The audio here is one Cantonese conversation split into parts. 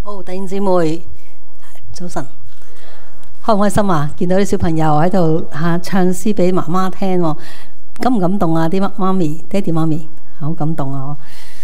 好，弟兄姊妹，早晨，開唔開心啊？見到啲小朋友喺度唱詩俾媽媽聽喎，感唔感動啊？啲媽咪、爹哋媽咪，好感動啊！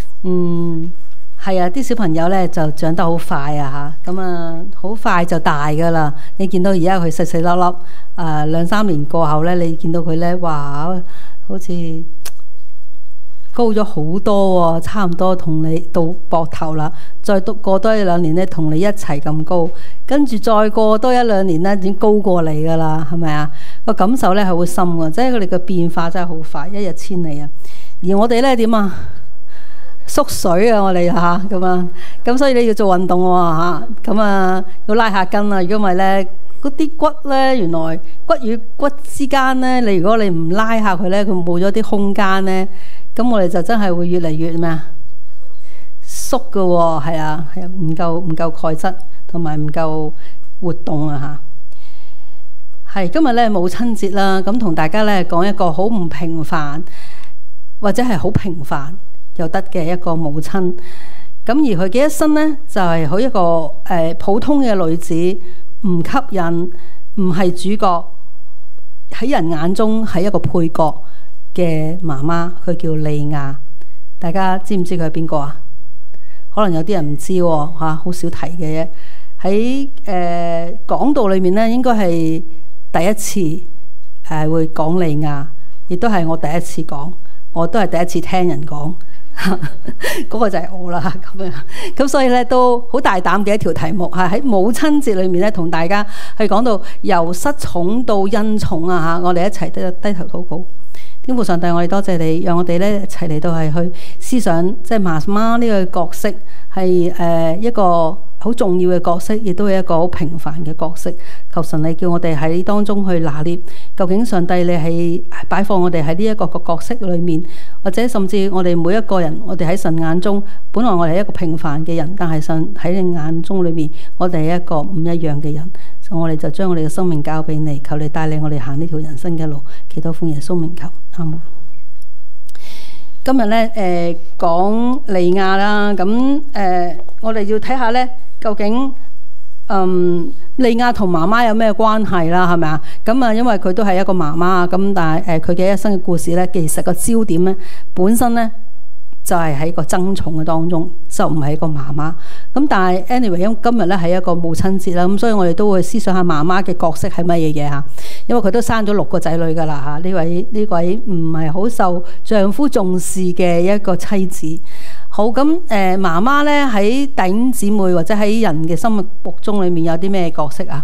係啊，啲小朋友咧就長得好快啊嚇，咁啊好快就大噶啦。你見到而家佢細細粒粒，2-3年過後咧，你見到佢咧，哇，好似高咗好多喎，差唔多同你到膊頭啦。再過多1-2年咧，同你一齊咁高，跟住再過多1-2年咧，已經高過你噶啦，係咪啊？個感受咧係好深㗎，即係佢哋嘅變化真係好快，一日千里啊！而我哋咧點啊？縮水啊！我哋嚇咁啊，咁所以你要做運動喎嚇，咁啊要拉下筋啊！如果唔係咧，嗰啲骨咧，原來骨與骨之間咧，如果你唔拉下佢咧，佢冇咗啲空間咧，咁我哋就真係會越嚟越咩啊？縮㗎喎，係啊，唔夠鈣質，同埋唔夠活動啊嚇。係今日咧母親節啦，咁同大家咧講一個好唔平凡，或者係好平凡又得嘅一個母親，咁而佢嘅一生呢，就係好一個普通嘅女子，唔吸引，唔係主角，喺人眼中係一個配角嘅媽媽，佢叫利亞。大家知唔知佢係邊個啊？可能有啲人唔知喎嚇，好少提嘅啫。喺講道裏面呢，應該係第一次會講利亞，亦都係我第一次講，我都係第一次聽人講。嗰個就係我啦，咁樣咁所以咧都好大膽嘅一條題目，係喺母親節裏面咧同大家去講到由失寵到恩寵啊嚇！我哋一齊低頭禱告。天父上帝，我哋多謝你，讓我哋咧一齊嚟到係去思想，即係媽媽呢個角色係一個好重要嘅角色，亦都係一個好平凡嘅角色。求神你叫我哋喺當中去拿捏，究竟上帝你係擺放我哋喺呢一個角色裏面，或者甚至我哋每一個人，我哋喺神眼中，本來我哋係一個平凡嘅人，但係神喺你眼中裏面，我哋係一個唔一樣嘅人。我哋就將我哋嘅生命交俾你，求你帶領我哋行呢條人生嘅路。祈禱奉耶穌名求，阿門。今日咧講利亞啦，咁我哋要睇下咧，究竟利亞同媽媽有咩關係啦？係咪啊？咁啊，因為佢都係一個媽媽，咁但係佢嘅一生嘅故事咧，其實個焦點咧本身咧就係喺個爭寵嘅當中，就唔係一個媽媽。咁但係 anyway， 因為今日咧係一個母親節啦，咁所以我哋都會思想下媽媽嘅角色係乜嘢嘢嚇。因為佢都生咗6個仔女㗎啦嚇，呢位唔係好受丈夫重視嘅一個妻子。好，咁媽媽咧喺弟兄姊妹或者喺人嘅心目中裏面有啲咩角色啊？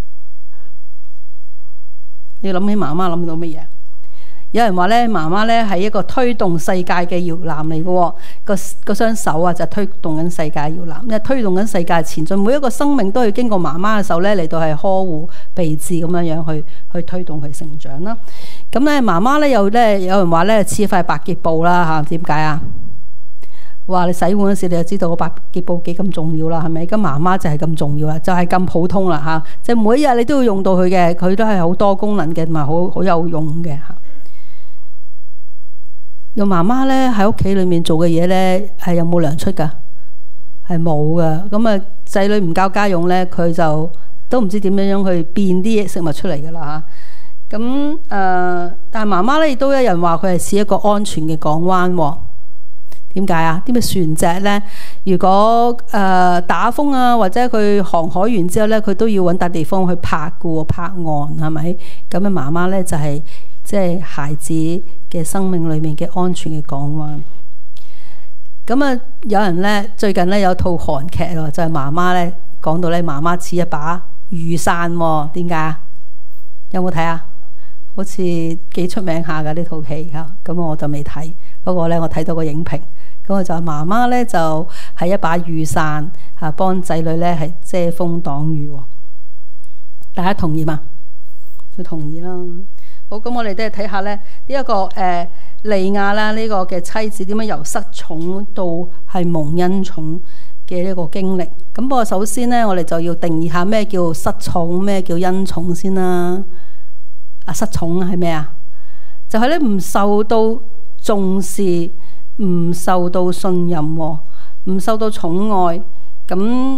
你諗起媽媽諗到乜嘢？有人話咧，媽媽咧係一個推動世界嘅搖籃嚟嘅喎，個雙手啊就推動緊世界搖籃，因為推動緊世界前進。每一個生命都要經過媽媽嘅手咧嚟到係呵護備至咁樣去推動佢成長啦。咁咧媽媽咧有人話咧似一塊白潔布啦嚇，點解啊？話你洗碗嗰時你就知道個白潔布幾咁重要啦，係咪？咁媽媽就係咁重要啦，就係咁普通啦嚇，即係每一日你都要用到佢嘅，佢都係好多功能嘅，同埋好有用嘅嚇。有媽媽咧喺屋企裏面做嘅嘢咧係有冇糧出㗎？係冇㗎。咁啊仔女唔交家用咧，佢就都唔知點樣去變啲食物出嚟㗎啦嚇。咁但係媽媽咧亦都有人話佢係似一個安全嘅港灣喎。點解啊？啲咩船隻咧？如果打風啊，或者佢航海完之後咧，佢都要揾笪地方去泊嘅喎，泊岸係咪？咁嘅媽媽咧就係即係孩子嘅生命裏面嘅安全嘅港灣。咁啊，有人咧最近咧有套韓劇喎，就係媽媽咧講到咧媽媽似一把雨傘喎。點解啊？有冇睇啊？好似幾出名下㗎呢套戲嚇。咁我就未睇，不過咧我睇到個影評。咁我就話媽媽咧就係一把雨傘嚇，幫仔女咧係遮風擋雨喎。大家同意嘛？都同意啦。好，咁我哋都係睇下咧呢一個利亞啦，呢個嘅妻子點樣由失寵到係蒙恩寵嘅一個經歷。咁不過首先咧，我哋就要定義下咩叫失寵，咩叫恩寵先啦。失寵係咩啊？就係咧唔受到重視。唔受到信任，唔受到寵愛，咁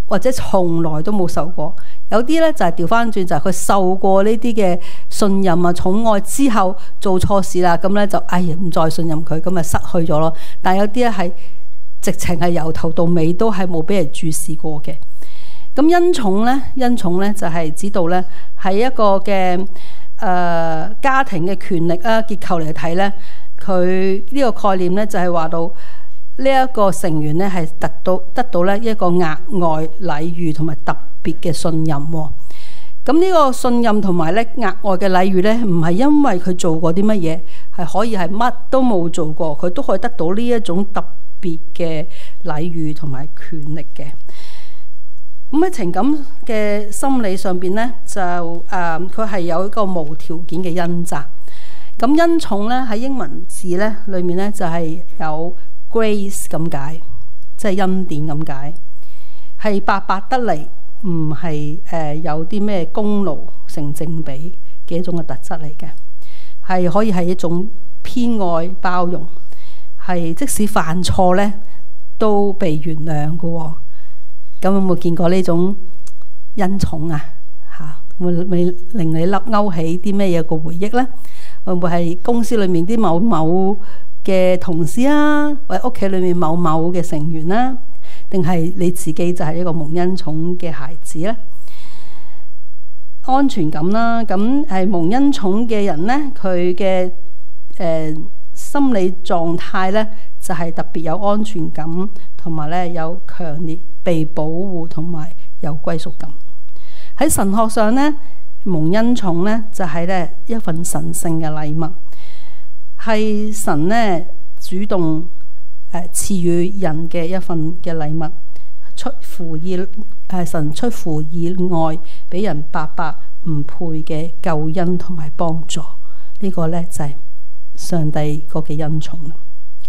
或者從來都冇受過。有啲咧就係調翻轉，就係佢受過呢啲嘅信任啊、寵愛之後做錯事啦，咁咧就唔再信任佢，咁咪失去咗咯。但係有啲咧係直情係由頭到尾都係冇俾人注視過嘅。咁恩寵咧就係指到咧係一個嘅家庭嘅權力啊結構嚟睇咧，佢呢個概念咧就係話到呢一個成員咧係得到咧一個額外禮遇同埋特別嘅信任喎。咁呢個信任同埋咧額外嘅禮遇咧，唔係因為佢做過啲乜嘢，係可以係乜都冇做過，佢都可以得到呢一種特別嘅禮遇同埋權力嘅。咁喺情感嘅心理上邊咧，就佢係有一個無條件嘅恩澤。咁恩寵咧喺英文字咧裏面咧就係有 grace 咁解，即係恩典咁解，係白白得嚟，唔係有啲咩功勞成正比嘅一種嘅特質嚟嘅，係可以係一種偏愛包容，係即使犯錯咧都被原諒嘅喎。咁有冇見過呢種恩寵啊？會令你勾起啲咩嘢個回憶呢？會唔會係公司裏面啲某某嘅同事啊，或者屋企裏面某某嘅成員啦，定係你自己就係一個蒙恩寵嘅孩子呢？安全感啦，咁係蒙恩寵嘅人呢，佢嘅心理狀態呢，就係特別有安全感，同埋咧有強烈被保護同埋有歸屬感。喺神學上咧，蒙恩寵咧就係咧一份神聖嘅禮物，係神咧主動賜予人嘅一份嘅禮物，神出乎意外俾人白白唔配嘅救恩同埋幫助。呢個咧就係上帝個嘅恩寵啦。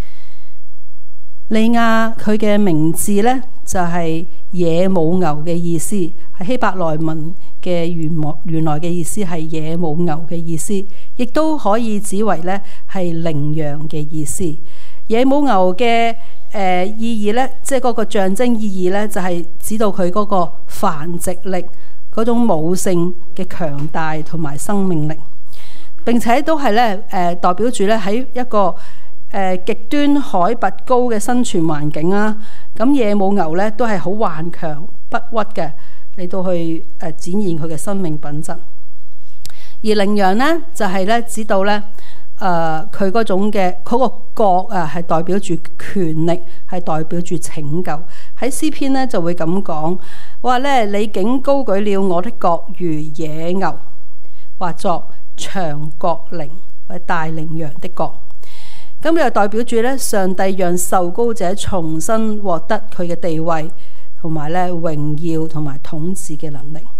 利亞佢嘅名字呢，就係野母牛嘅意思，係希伯來文嘅原來嘅意思係野母牛嘅意思，亦都可以指為呢係羚羊嘅意思。野母牛嘅意義呢，即係嗰個象徵意義呢，就係指到佢嗰個繁殖力嗰種母性嘅強大同埋生命力，並且都係呢代表住呢喺一個極端海拔高嘅生存環境啦，咁野母牛咧都係好頑強不屈嘅嚟到去展現佢嘅生命品質。而羚羊咧就係咧指到咧佢嗰種嘅嗰個角啊，係代表住權力，係代表住拯救。喺詩篇咧就會咁講，話咧你竟高舉了我的角如野牛，或作長角羚或者大羚羊的角。咁又代表住咧，上帝讓受膏者重新獲得佢嘅地位，同埋咧榮耀同埋統治嘅能力。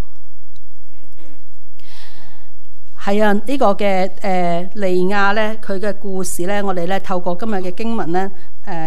係啊，呢個嘅利亞咧，佢嘅故事咧，我哋咧透過今日嘅經文咧，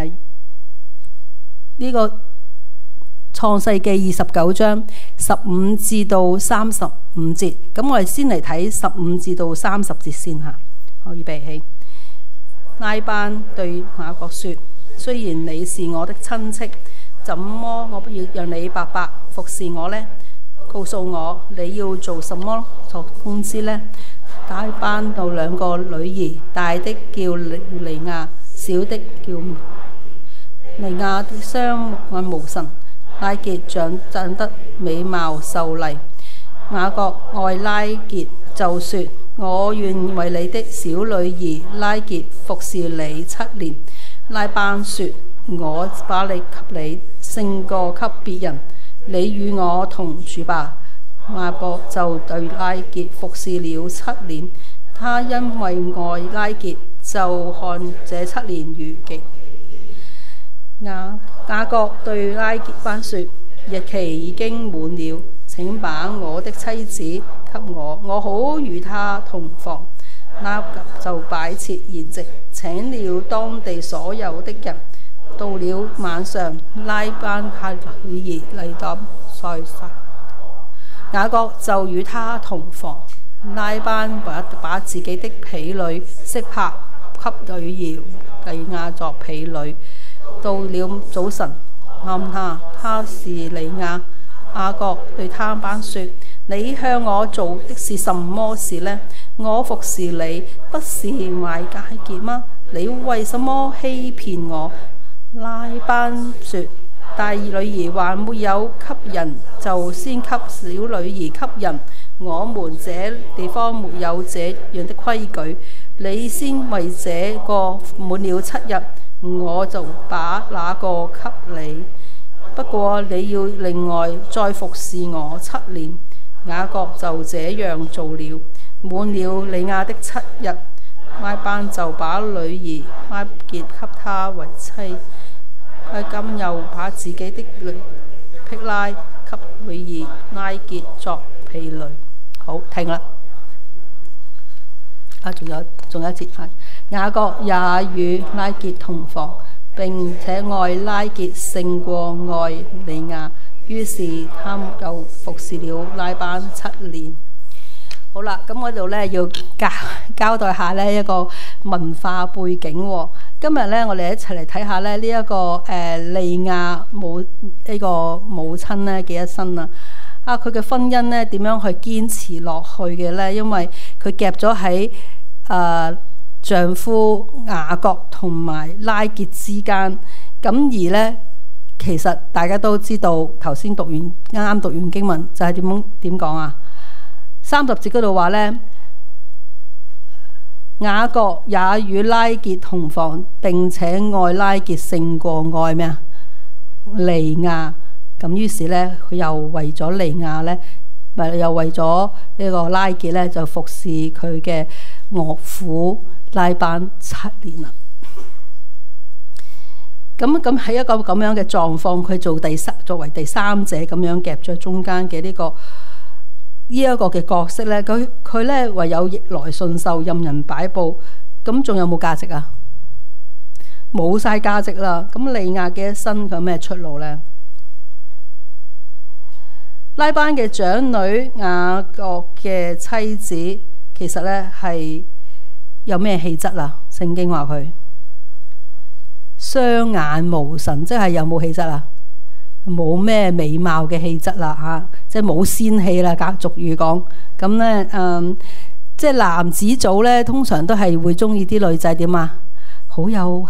呢個創世記29章15至到35節。咁我哋先嚟睇15至到30節先嚇，可以預備起。拉班對雅各說：雖然你是我的親戚，怎麼我不要讓你白白服侍我呢？告訴我你要做什麼作工資呢？拉班到兩個女兒，大的叫利亞，小的叫利亞的相愛無神，拉結長得美貌秀麗。雅各愛拉結，就說：我願為你的小女兒拉結服侍你7年。拉班說：我把你給你，勝過給別人，你與我同住吧。雅各就對拉結服侍了7年。他因為愛拉結，就看這7年如極。雅各對拉結班說：日期已經滿了，請把我的妻子給我，我好與她同房。拉結就擺設筵席，請了當地所有的人。到了晚上，拉班派女兒嚟到塞撒，雅各就與她同房。拉班把自己的婢女悉帕給女兒利亞作婢女。到了早晨，看他是利亞， 雅各對他班說：你向我做的是什麼事呢？我服侍你不是賣佳節嗎？你為什麼欺騙我？拉班說：大女兒還沒有給人，就先給小女兒給人。我們這地方沒有這樣的規矩。你先為這個滿了7日，我就把那個給你。不過你要另外再服侍我7年。雅各就這樣做了。滿了利亞的7日，拉班就把女兒拉結給他為妻。佢今又把自己的女辟拉給女兒拉結作婢女。好，停啦。仲有一節係雅各也與拉結同房，並且愛拉結勝過愛利亞，於是他就服侍了拉班7年。好啦，咁我度咧要交代下呢一個文化背景喎。今日咧，我哋一齊嚟睇下咧呢一個利亞呢個母親咧嘅一生啊！佢嘅婚姻咧點樣去堅持落去嘅咧？因為佢夾咗喺丈夫雅各同埋拉結之間，咁而咧其實大家都知道，頭先啱啱讀完經文就係點講啊？30節嗰度話咧，雅各也與拉結同房，並且愛拉結勝過愛咩啊？利亞。咁於是咧，佢又為咗利亞咧，又為咗呢個拉結咧，就服侍佢嘅岳父拉班7年啦。咁喺一個咁樣嘅狀況，佢作為第三者咁樣夾咗中間嘅呢一個嘅角色咧，佢咧唯有逆來順受，任人擺布。咁仲有冇價值啊？冇晒價值啦。咁利亞嘅一生佢有咩出路咧？拉班嘅長女雅各嘅妻子，其實咧係有咩氣質啊？聖經話佢雙眼無神，即係有冇氣質啊？冇咩美貌嘅氣質啦嚇，即係冇仙氣啦。俗語講咁咧，即係男子組咧，通常都係會中意啲女仔點啊？好有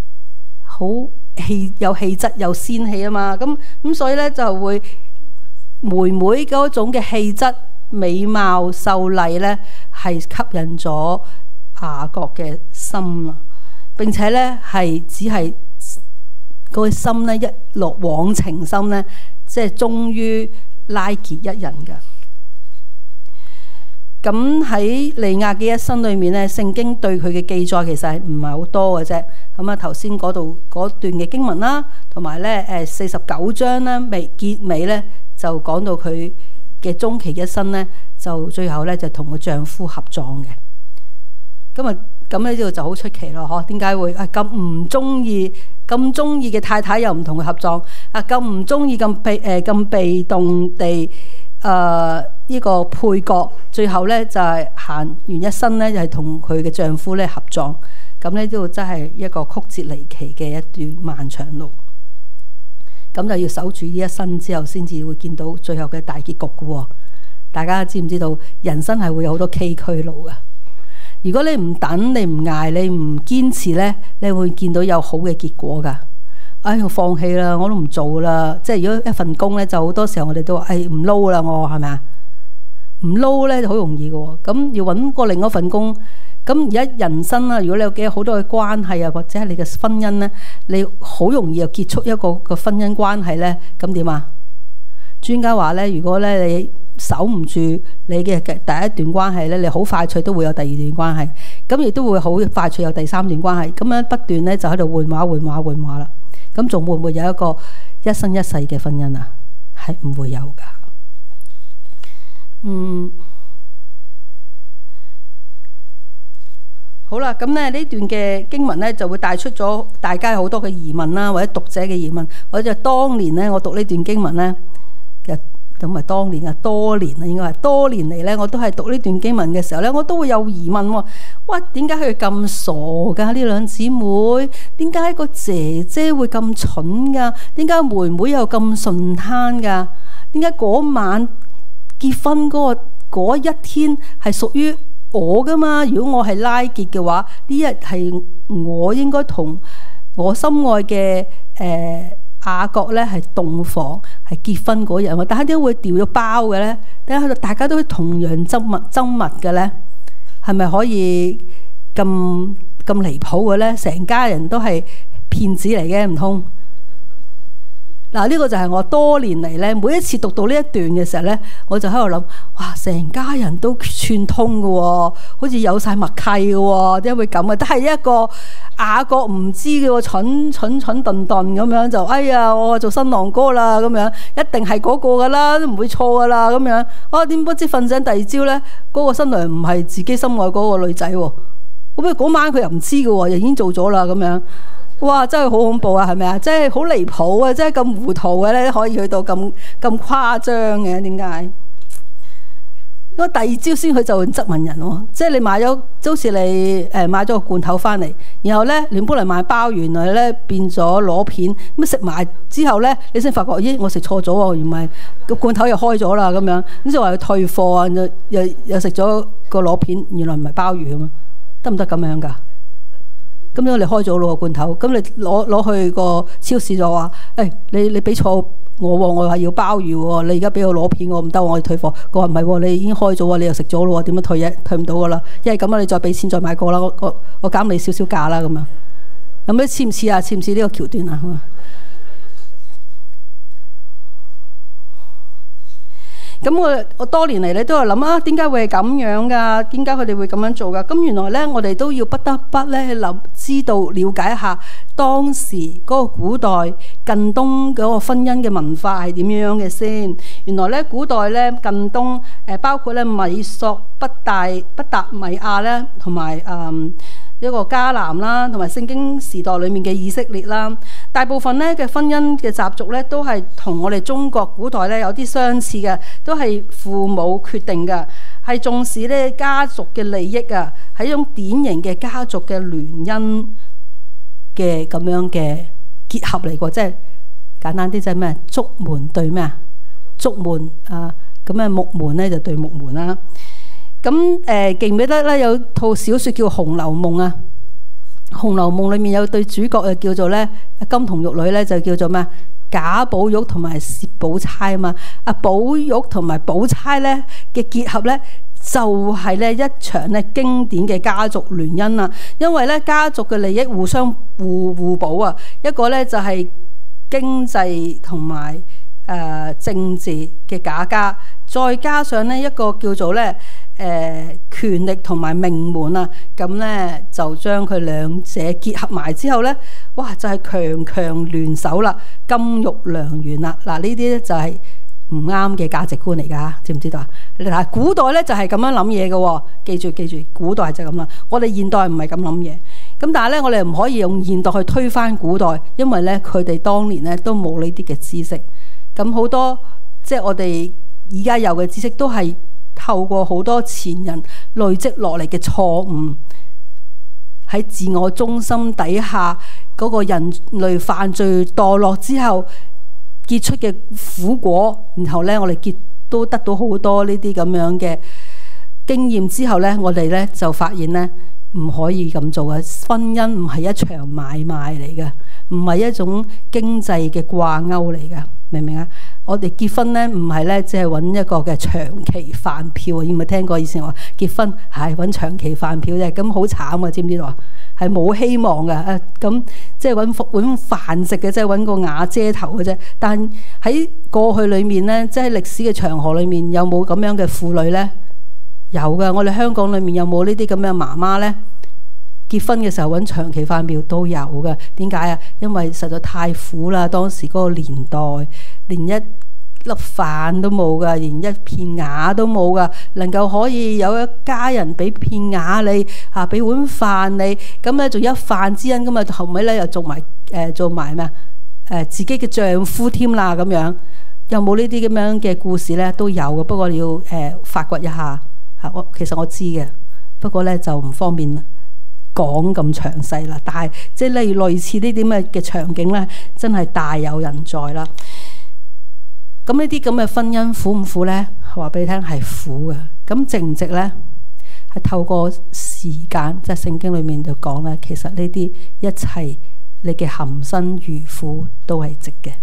氣質有仙氣啊嘛。咁所以咧就會。妹妹嗰種嘅氣質、美貌、秀麗呢，係吸引咗雅各嘅心啦。並且呢，係只係個心呢，一落往情深呢，即係忠於拉結一人嘅。咁喺利亞嘅一生裏面呢，聖經對佢嘅記載其實係唔係好多嘅啫。咁啊，頭先嗰段嘅經文啦，同埋呢49章啦，結尾呢。就講到佢嘅終其一生呢，就最後呢，就同個丈夫合葬嘅。咁呢度就好出奇咯，嗬？點解會咁唔中意嘅太太又唔同佢合葬？咁唔中意咁被動地呢個配角，最後呢，就係行完一生呢，就係同佢嘅丈夫呢合葬。咁呢度真係一個曲折離奇嘅一段漫長路。咁就要守住呢一生之後，先至會見到最後嘅大結局嘅喎。大家知唔知道人生係會有好多崎嶇路嘅？如果你唔等，你唔捱，你唔堅持呢，你會見到有好嘅結果㗎。我放棄啦，我都唔做啦。即係如果一份工呢，就好多時候我哋都話唔撈啦，我係咪啊？唔撈呢就好容易嘅喎。咁要揾過另一份工。咁而家人生啦，如果你有好多嘅關係啊，或者係你嘅婚姻呢，你好容易又結束一個婚姻關係呢。咁點啊？專家話呢，如果呢你守唔住你嘅第一段關係呢，你好快脆都會有第二段關係，咁亦都會好快脆有第三段關係，咁樣不斷呢就喺度換話啦。咁仲會唔會有一個一生一世嘅婚姻啊？係唔會有噶。好啦，咁咧呢段嘅經文咧就會帶出咗大家好多嘅疑問啦，或者讀者嘅疑問，或者當年咧我讀呢段經文咧，其實咁咪當年啊，多年啦，應該係多年嚟咧，我都係讀呢段經文嘅時候咧，我都會有疑問喎。哇，點解佢咁傻㗎？呢兩姊妹點解個姐姐會咁蠢㗎？點解妹妹又咁順攤㗎？ 點解嗰晚結婚嗰一天係屬於我噶嘛？如果我係拉結嘅話，呢日係我應該同我心愛嘅雅各咧係洞房，係結婚嗰日。但係點解會掉咗包嘅咧？點解大家都同樣親密嘅咧？係咪可以咁離譜嘅咧？成家人都係騙子嚟嘅，唔通？嗱，呢個就係我多年嚟咧，每一次讀到呢一段嘅時候咧，我就喺度諗，哇！成家人都串通嘅喎，好似有晒默契嘅喎，點解會咁啊？但係一個雅各唔知嘅喎，蠢頓頓咁樣就，哎呀，我做新郎哥啦咁樣，一定係嗰個噶啦，都唔會錯噶啦咁樣。啊，點不知瞓醒第二朝咧，嗰個新娘唔係自己心愛嗰個女仔喎，咁啊嗰晚佢又唔知嘅喎，又已經做咗啦咁樣。哇！真係好恐怖啊，係咪啊？真係好離譜啊！真係咁糊塗嘅咧，可以去到咁誇張嘅，點解？因為第二朝先去就質問人喎，即係你買咗，好似你買咗個罐頭翻嚟，然後咧連本嚟買鮑魚，原來咧變咗螺片，咁食埋之後咧，你先發覺，咦，我食錯咗喎，原來個罐頭又開咗啦咁樣，咁就話要退貨啊，又食咗個螺片，原來唔係鮑魚咁啊，得唔得咁樣㗎？咁樣你開咗咯個罐頭，咁你攞去個超市就話，你俾錯我喎，我話要鮑魚喎，你而家俾我攞片我唔得，我要退貨。佢話唔係喎，你已經開咗喎，你又食咗咯喎，點樣退啫？退唔到噶啦，一係咁啊，你再俾錢再買過啦，我減你少少價啦咁樣。咁你似唔似啊？似唔似呢個橋段啊？咁我多年嚟咧都係諗啊，點解會係咁樣噶？點解佢哋會咁樣做噶？咁原來咧，我哋都要不得不咧知道了解一下當時嗰個古代近東嗰個婚姻嘅文化係點樣嘅先。原來咧古代咧近東包括咧米索不達米亞咧，同埋一個迦南啦，同埋聖經時代裏面嘅以色列啦，大部分咧嘅婚姻嘅習俗咧都係同我哋中國古代咧有啲相似嘅，都係父母決定嘅，係重視咧家族嘅利益啊，係一種典型嘅家族嘅聯姻嘅咁樣嘅結合嚟過，即係簡單啲即係咩？竹門對咩啊？竹門啊，咁啊木門咧就對木門啦。咁記唔記得咧？有套小説叫《紅樓夢》啊，《紅樓夢》裏面有對主角就叫做咧金童玉女咧，就叫做咩？賈寶玉同埋薛寶釵啊嘛。阿寶玉同埋寶釵咧嘅結合咧，就係咧一場咧經典嘅家族聯姻啦。因為咧家族嘅利益互相互補啊，一個咧就係經濟同埋政治嘅假家，再加上咧一個叫做咧權力同埋名門啊，咁咧就將佢兩者結合埋之後咧，哇就係強聯手啦，金玉良緣啦。嗱呢啲咧就係唔啱嘅價值觀嚟㗎，知唔知道啊？你睇古代咧就係咁樣諗嘢嘅喎，記住，古代就係咁啦。我哋現代唔係咁諗嘢，咁但係咧我哋唔可以用現代去推翻古代，因為咧佢哋當年咧都冇呢啲嘅知識。咁好多即係我哋而家有嘅知識都係透過好多前人累積落嚟嘅錯誤，喺自我中心底下嗰個人類犯罪墮落之後結出嘅苦果，然後咧我哋都得到好多呢啲咁樣嘅經驗之後咧，我哋咧就發現咧唔可以咁做嘅。婚姻唔係一場買賣嚟嘅，唔係一種經濟嘅掛鈎嚟嘅，明唔明啊？我哋結婚咧唔係咧，只係揾一個嘅長期飯票啊！有冇聽過以前話結婚係揾長期飯票啫？咁好慘啊！知唔知道啊？係冇希望嘅，咁即係揾碗飯食嘅，即係揾個瓦遮頭嘅啫。但喺過去裏面咧，即係歷史嘅長河裏面，有冇咁樣嘅婦女咧？有嘅。我哋香港裏面有冇呢啲咁嘅媽媽咧？結婚嘅時候揾長期飯票都有嘅。點解啊？因為實在太苦啦，當時嗰個年代，連一粒飯都冇噶，連一片瓦都冇噶，能夠可以有一家人俾片瓦你嚇，俾碗飯你，咁咧仲一飯之恩，咁啊後尾咧又做埋咩啊？自己嘅丈夫添啦咁樣，有冇呢啲咁樣嘅故事咧？都有嘅，不過你要發掘一下嚇。其實我知嘅，不過咧就唔方便講咁詳細啦。但係即係例如類似呢啲咁嘅場景咧，真係大有人在啦。 咁呢啲咁嘅婚姻苦唔苦呢？話俾你聽係苦嘅。咁值唔值呢？係透過時間，即係聖經裏面就講咧，其實呢啲一切你嘅含辛茹苦都係值嘅。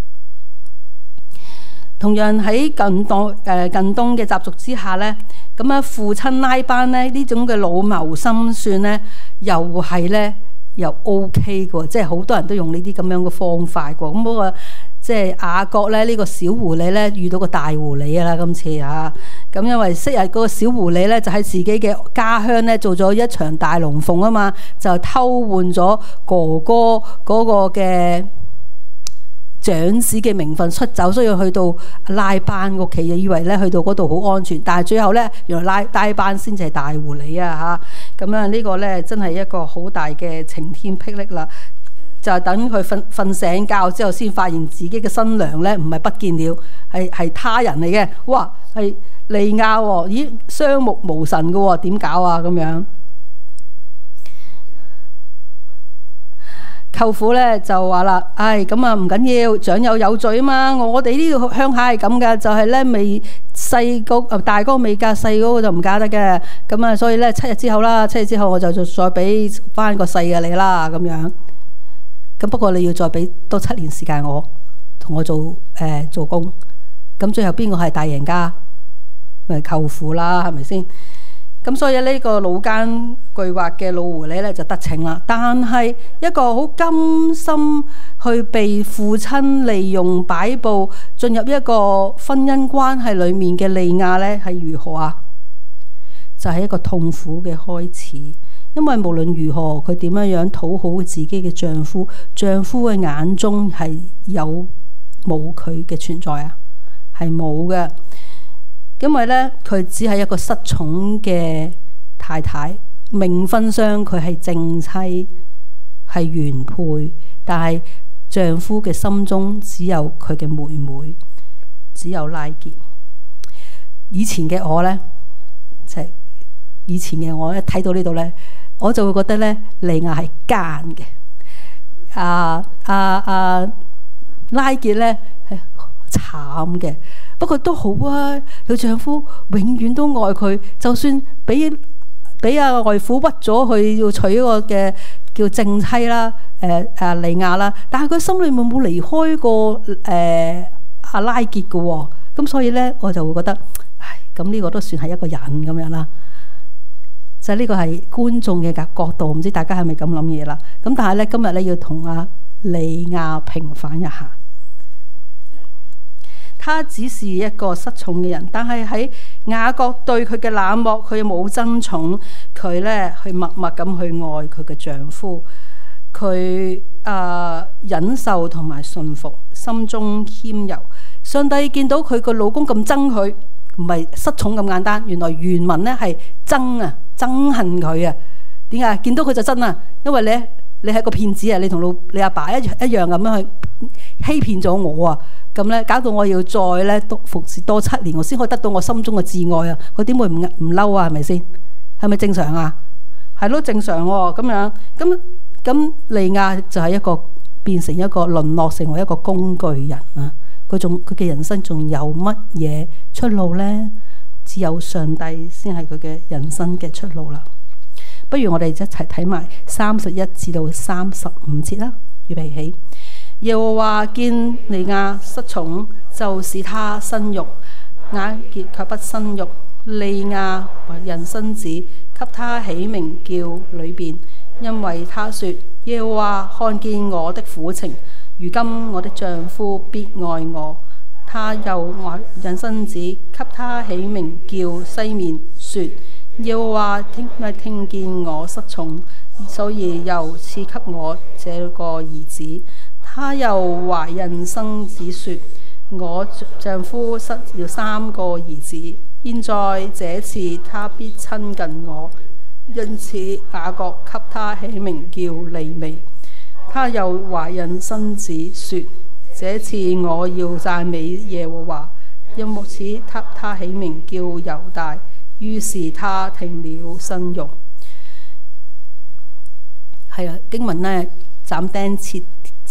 同樣喺近東嘅習俗之下呢，咁啊父親拉班呢種嘅老謀深算呢，又係呢，又 OK 嘅，即係好多人都用呢啲咁樣嘅方法嘅。咁嗰個即係雅各咧，呢個小狐狸咧遇到個大狐狸啦，今次嚇。咁因為昔日嗰個小狐狸咧，就喺自己嘅家鄉咧做咗一場大龍鳳啊嘛，就偷換咗哥哥嗰個嘅長子嘅名分出走，所以去到拉班屋企，以為咧去到嗰度好安全，但係最後咧原來拉班先至係大狐狸啊嚇。咁啊呢個咧真係一個好大嘅晴天霹靂啦！就等佢瞓醒覺之後，先發現自己嘅新娘咧唔係不見了，係他人嚟嘅。哇，係利亞喎！咦，雙目無神嘅喎，點搞啊？咁樣舅父咧就話啦：唉，咁啊唔緊要，長幼有序啊嘛。我哋呢度鄉下係咁嘅，就係咧未細個大哥未嫁，細嗰個就唔嫁得嘅。咁啊，所以咧7日之後啦，7日之後我就再俾翻個細嘅你啦，咁樣。咁不過你要再俾多7年時間我，同我做工。咁最後邊個係大贏家？咪舅父啦，係咪先？咁所以呢個老奸巨猾嘅老狐狸咧就得逞啦。但係一個好甘心去被父親利用擺佈進入一個婚姻關係裡面嘅利亞咧係如何啊？就係一個痛苦嘅開始。因為無論如何，佢點樣討好自己嘅丈夫，丈夫嘅眼中係有冇佢嘅存在啊？係冇嘅，因為呢，佢只係一個失寵嘅太太，名分上佢係正妻，係原配，但係丈夫嘅心中只有佢嘅妹妹，只有拉結。以前嘅我呢，以前嘅我一睇到呢度呢，我就會覺得咧，利亞係奸嘅。拉結咧係慘嘅，不過都好啊。佢丈夫永遠都愛佢，就算俾外父屈咗佢要娶一個嘅叫正妻啦，利亞啦，但係佢心裏面冇離開過拉結嘅喎。咁所以咧，我就會覺得，唉，咁呢個都算係一個人咁樣啦。就呢個係觀眾嘅角度，唔知大家係咪咁諗嘢啦？咁但係咧，今日咧要同阿利亞平反一下。他只是一個失寵嘅人，但係喺雅各對佢嘅冷漠，佢冇爭寵，佢咧去默默咁去愛佢嘅丈夫，佢忍受同埋順服，心中謙柔。上帝見到佢個老公咁憎佢，唔係失寵咁簡單，原來原文咧係憎恨佢啊！點解？見到佢就憎啊！因為你係個騙子啊！你同你阿爸一樣咁樣去欺騙咗我啊！咁咧搞到我要再咧服侍多7年，我先可以得到我心中嘅摯愛啊！佢點會唔嬲啊？係咪先？係咪正常啊？係咯，正常喎。咁樣咁利亞就係變成一個淪落成為一個工具人啊！佢嘅人生仲有乜嘢出路呢？只有上帝先係佢嘅人生嘅出路啦。不如我哋一齊睇埋31至到35節啦。預備起。耶和華見利亞失寵，就使他生育，雅結卻不生育。利亞為人生子，給他起名叫裏邊，因為他說：耶和華看見我的苦情，如今我的丈夫必愛我。他又為人生子，給他起名叫西面，說：耶和華聽見我失寵，所以又賜給我這個兒子。他又懷孕生子，說：我丈夫失了3個兒子，現在這次他必親近我。因此雅各給他起名叫利未。他又懷孕生子，說：這次我要讚美耶和華。因此給他起名叫猶大。於是他停了生育。係啊，經文呢斬釘截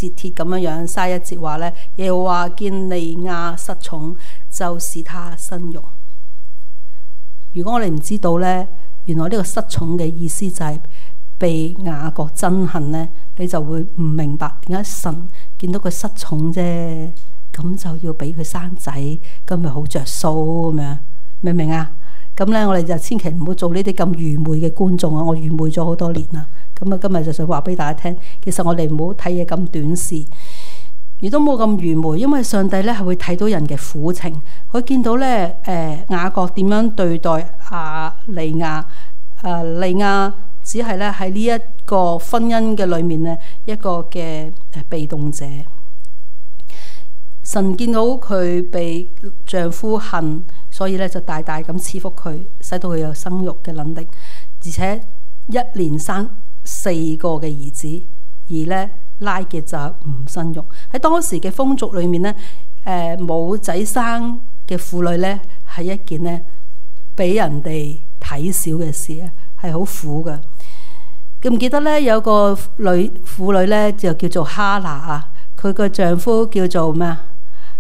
節帖咁樣，31節話呢，耶和華見利亞失寵，就使他生育。如果我哋唔知道呢，原來呢個失寵嘅意思就係被雅各憎恨呢，你就會唔明白點解神見到佢失寵啫，咁就要俾佢生仔，咁咪好着數咁樣，明唔明啊？咁呢，我哋就千祈唔好做呢啲咁愚昧嘅觀眾啊！我愚昧咗好多年啦。咁啊，今日就想話俾大家聽，其實我哋唔好睇嘢咁短視，亦都冇咁愚昧，因為上帝咧係會睇到人嘅苦情，佢見到咧雅各點樣對待利亞，利亞只係咧喺呢一個婚姻嘅裏面咧一個嘅被動者。神見到佢被丈夫恨，所以咧就大大咁賜福佢，使到佢有生育嘅能力，而且一連生4個嘅兒子，而咧拉結就唔生育。喺當時嘅風俗裏面咧，冇仔生嘅婦女咧係一件咧俾人哋睇小嘅事啊，係好苦噶。記唔記得咧有個婦女咧就叫做哈拿啊？佢個丈夫叫做咩啊？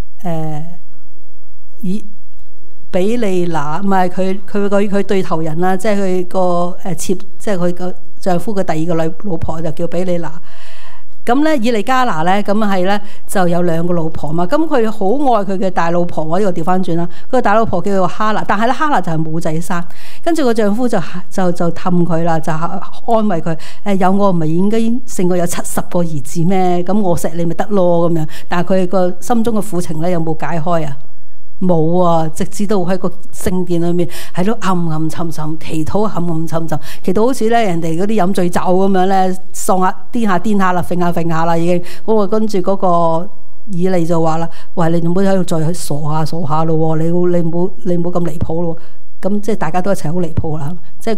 比利拿，唔係佢對頭人啦，即係佢個即係佢個丈夫嘅第2個老婆就叫比利拿。咁咧以利加拿咧，咁係咧就有2個老婆嘛。咁佢好愛佢嘅大老婆喎，呢個調翻轉啦。佢個大老婆叫做哈拿，但係咧哈拿就係冇仔生。跟住個丈夫就氹佢啦，就安慰佢，有我唔係已經勝過有70個兒子咩？咁我錫你咪得咯咁樣。但係佢個心中嘅苦情咧有冇解開啊？冇啊！直至到喺個聖殿裏面喺度暗暗沉沉祈禱，暗暗沉沉祈禱，好似咧人哋嗰啲飲醉酒咁樣咧，喪下癲下啦，揈下啦已經。跟住嗰個以利就話啦：喂，你唔好喺度再傻下咯，你唔好咁離譜咯。咁即係大家都一齊好離譜啦。即係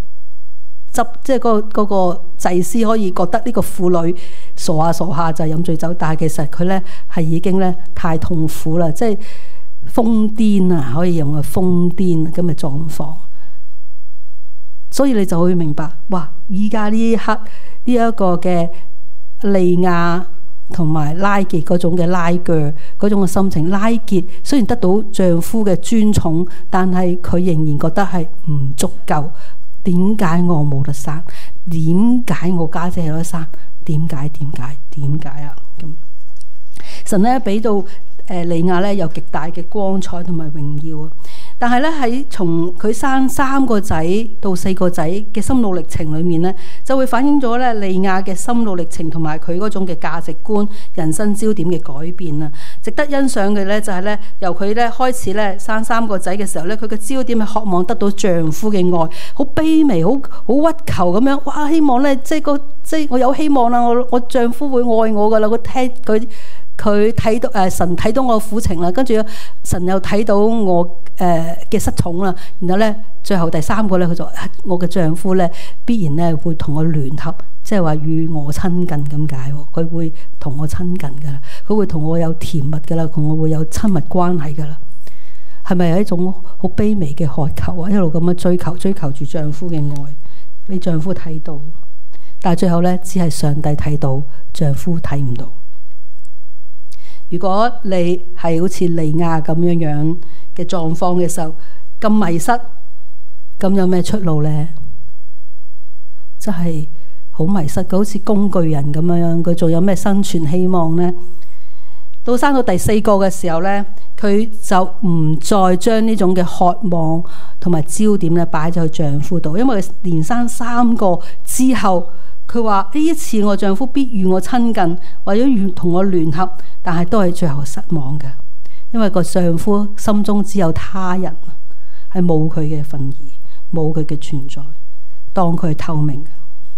嗰個祭司可以覺得呢個婦女傻下就係飲醉酒，但係其實佢咧係已經咧太痛苦啦，即係瘋癲啊，可以用個瘋癲咁嘅狀況。所以你就會明白，哇！依家呢一刻呢一個嘅利亞同埋拉結嗰種嘅拉鋸嗰種嘅心情，拉結雖然得到丈夫嘅尊寵，但係佢仍然覺得係唔足夠。點解我冇得生？點解我家姐有得生？點解啊？咁神咧俾到利亞咧有極大嘅光彩同埋榮耀啊！但係咧喺從佢生3個仔到4個仔嘅心路歷程裏面咧，就會反映咗咧利亞嘅心路歷程同埋佢嗰種嘅價值觀、人生焦點嘅改變啊！值得欣賞嘅咧就係咧由佢咧開始咧生3個仔嘅時候咧，佢嘅焦點係渴望得到丈夫嘅愛，好卑微、好屈求咁樣。哇！希望咧即係我有希望啦，我丈夫會愛我噶啦，佢睇到神睇到我苦情啦，跟住神又睇到我嘅失寵啦，然後咧最後第3個咧，佢就我嘅丈夫咧必然咧會同我聯合，即係話與我親近咁解。佢會同我親近噶啦，佢會同我有甜蜜噶啦，同我會有親密關係噶啦。係咪有一種好卑微嘅渴求啊？一路咁樣追求住丈夫嘅愛，俾丈夫睇到，但係最後咧只係上帝睇到，丈夫睇唔到。如果你係好似利亞咁樣嘅狀況嘅時候，咁迷失，咁有咩出路呢？真係好迷失，好似工具人咁樣，佢仲有咩生存希望呢？到生到第4個嘅時候呢，佢就唔再將呢種嘅渴望同埋焦點咧擺咗喺丈夫度，因為佢連生3個之後，佢話呢一次我丈夫必與我親近，為咗同我聯合，但係都係最後失望嘅，因為個丈夫心中只有他人，係冇佢嘅份兒，冇佢嘅存在，當佢係透明嘅。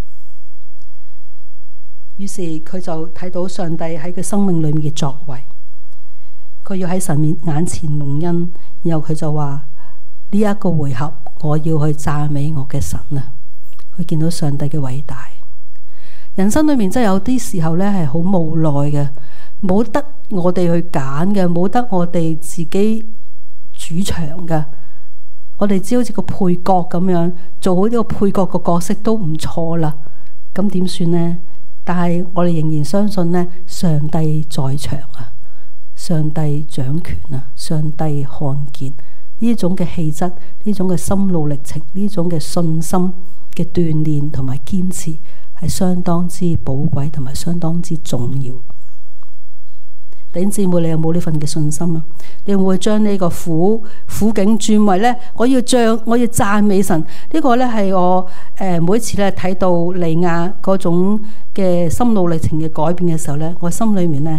於是佢就睇到上帝喺佢生命裏面嘅作為，佢要喺神面眼前蒙恩，然後佢就話呢一個回合我要去讚美我嘅神啊！佢見到上帝嘅偉大。人生裏面真係有啲時候咧係好無奈嘅，冇得我哋去揀嘅，冇得我哋自己主場嘅。我哋只好似個配角咁樣，做好呢個配角個角色都唔錯啦。咁點算呢？ 但係我哋仍然相信呢，上帝在場啊，上帝掌權啊，上帝看見呢種嘅氣質，呢種嘅心路歷程，呢種嘅信心嘅鍛鍊同埋堅持係相當之寶貴同埋相當之重要。弟兄姊妹，你有冇呢份嘅信心啊？你會唔會將呢個苦境轉為呢？我要讚美神。呢個呢係我每一次咧睇到利亞嗰種嘅心路歷程嘅改變嘅時候呢，我心裏面呢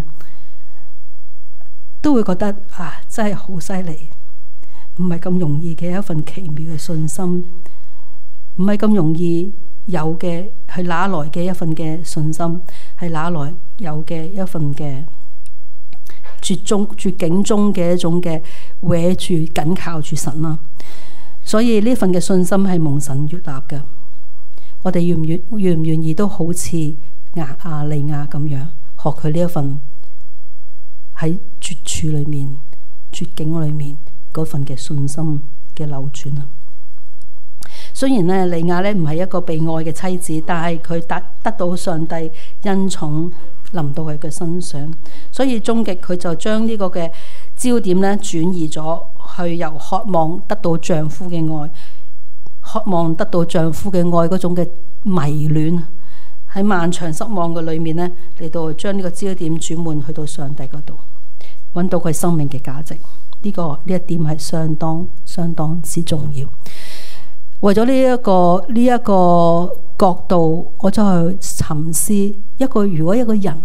都會覺得啊，真係好犀利，唔係咁容易嘅一份奇妙嘅信心，唔係咁容易有嘅，係哪來嘅一份嘅信心，係哪來有嘅一份嘅絕境中嘅一種嘅搲住緊靠住神啦。所以呢份嘅信心係蒙神悅納嘅。我哋願唔願意都好似亞利亞咁樣學佢呢一份喺絕處裏面、絕境裏面嗰份嘅信心嘅扭轉啊！雖然呢，利亞呢唔係一個被愛嘅妻子，但係佢得到上帝恩寵臨到佢嘅身上，所以終極佢就將呢個嘅焦點呢轉移咗去由渴望得到丈夫嘅愛，渴望得到丈夫嘅愛嗰種嘅迷戀，喺漫長失望嘅裏面呢，嚟到將呢個焦點轉換去到上帝嗰度，揾到佢生命嘅價值。呢一點係相當之重要。為咗呢一個角度，我就去沉思如果一個人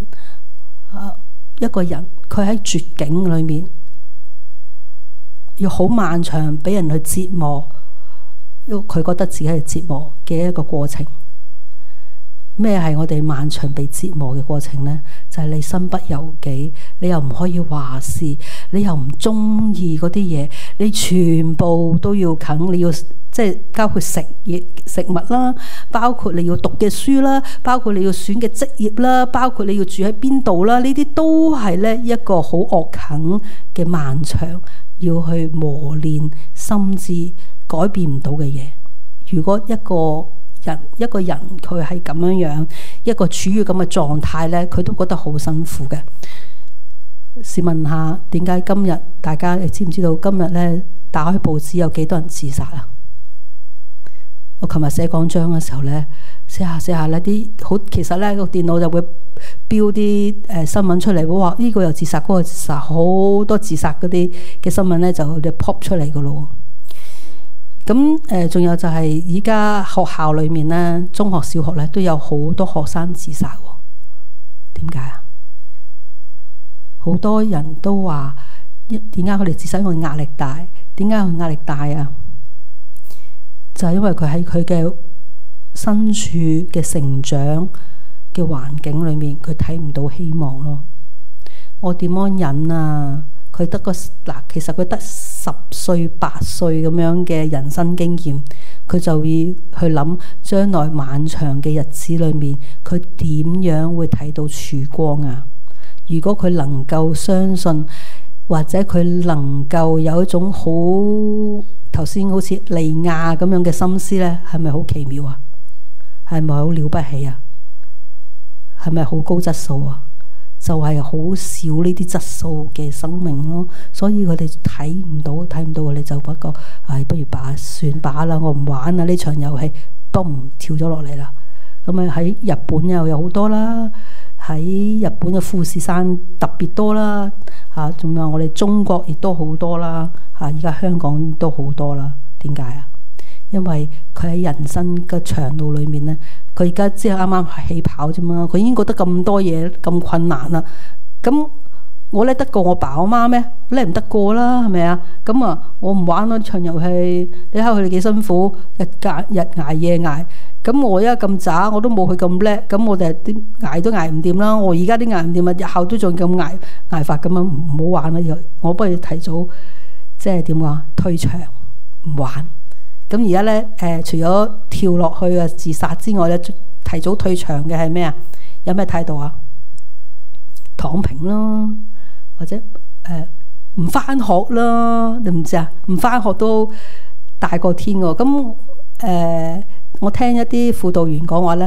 佢喺絕境裏面，要好漫長俾人去折磨，佢覺得自己係折磨嘅一個過程。咩係我哋漫長被折磨嘅過程呢？就係你身不由己，你又唔可以話事，你又唔中意嗰啲嘢，你全部都要啃，你要即係包括食物啦，包括你要讀嘅書啦，包括你要選嘅職業啦，包括你要住喺邊度啦，呢啲都係呢一個好惡啃嘅漫長，要去磨練心智改變唔到嘅嘢。如果一個人佢係咁樣一個處於咁嘅狀態呢，佢都覺得好辛苦嘅。試問下，點解今日大家你知唔知道今日呢打開報紙有幾多人自殺啊？我琴日寫講章嘅時候呢，寫下呢啲好，其實呢個電腦就會標啲新聞出嚟，哇！呢個又自殺，嗰個自殺，好多自殺嗰啲嘅新聞呢就 pop 出嚟噶咯。咁仲有就係而家學校裏面呢，中學、小學呢都有好多學生自殺。點解啊？好多人都話點解佢哋自殺？因為壓力大。點解佢壓力大啊？就係因為佢喺佢嘅身處嘅成長嘅環境裏面，佢睇唔到希望咯。我點樣忍啊？佢得其實佢得10歲、8歲咁樣嘅人生經驗，佢就要去諗將來漫長嘅日子裏面，佢點樣會睇到曙光啊？如果佢能夠相信，或者佢能夠有一種頭先好似利亞咁樣嘅心思呢，係咪好奇妙啊？係咪好了不起啊？係咪好高質素啊？就係好少呢啲質素嘅生命咯，所以佢哋睇唔到，佢哋就不過，不如算罷啦，我唔玩啦呢場遊戲，嘣跳咗落嚟啦。咁啊喺日本又有好多啦，喺日本嘅富士山特別多啦，仲有我哋中國亦都好多啦，而家香港都好多啦。點解啊？因為佢喺人生嘅長路裏面呢，佢而家只係啱啱起跑啫嘛，佢已經覺得咁多嘢咁困難啦。咁我叻得過我爸我媽咩？叻唔得過啦，係咪啊？咁啊，我唔玩咯呢場遊戲。你睇佢哋幾辛苦，日捱夜捱。咁我而家咁渣，我都冇佢咁叻。咁我哋啲捱都捱唔掂啦。我而家啲捱唔掂啊，日後都仲咁捱法咁樣，唔好玩啦。我不如提早即係點講？退場唔玩。咁而家咧，除咗跳落去啊自殺之外咧，提早退場嘅係咩啊？有咩態度啊？躺平咯，或者唔返學啦，你唔知啊？唔返學都大過天喎。咁我聽一啲輔導員講話咧，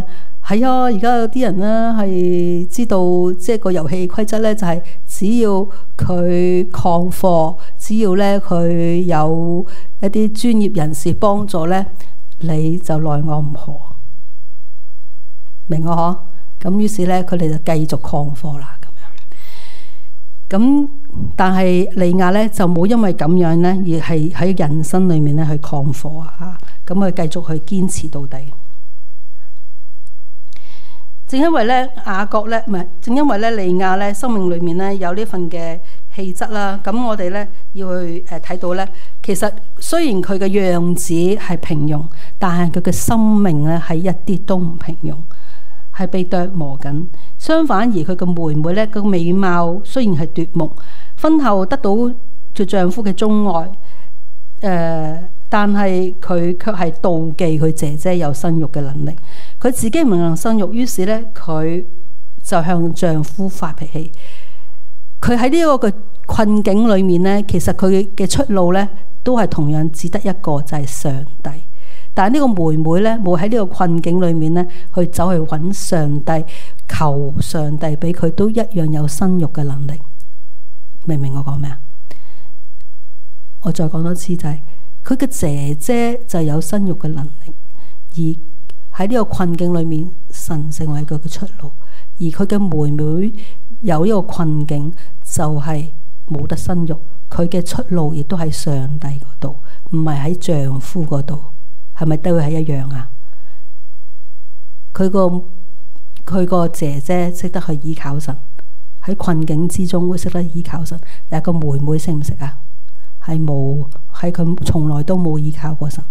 係啊，而家有啲人咧係知道，即係個遊戲規則咧，就係只要佢曠課，只要咧佢有一啲專業人士幫助咧，你就奈我唔何，明我嗬？咁於是咧，佢哋就繼續曠課啦，咁樣。咁但係利亞咧就冇因為咁樣咧，而係喺人生裏面咧去曠課啊，咁佢繼續去堅持到底。正因為咧雅各咧唔係，正因為咧利亞咧生命裏面咧有呢份嘅氣質啦，咁我哋咧要去睇到咧，其實雖然佢嘅樣子係平庸，但係佢嘅生命咧係一啲都唔平庸，係被琢磨緊。相反而佢嘅妹妹咧個美貌雖然係奪目，婚後得到佢丈夫嘅鍾愛，但係佢卻係妒忌佢姐姐有生育嘅能力，佢自己唔能生育，於是咧佢就向丈夫發脾氣。佢喺呢一個嘅困境裏面咧，其實佢嘅出路咧都係同樣只得一個，就係上帝。但係呢個妹妹咧冇喺呢個困境裏面咧去走去揾上帝，求上帝俾佢都一樣有生育嘅能力。明唔明我講咩啊？我再講多次就係。佢嘅姐姐就有生育嘅能力，而喺呢個困境裏面，神成為佢嘅出路。而佢嘅妹妹有呢個困境，就係冇得生育，佢嘅出路亦都喺上帝嗰度，唔係喺丈夫嗰度。係咪都係一樣啊？佢個姐姐識得去依靠神，喺困境之中會識得依靠神，但係個妹妹識唔識啊？係冇，係佢從來都冇依靠過神。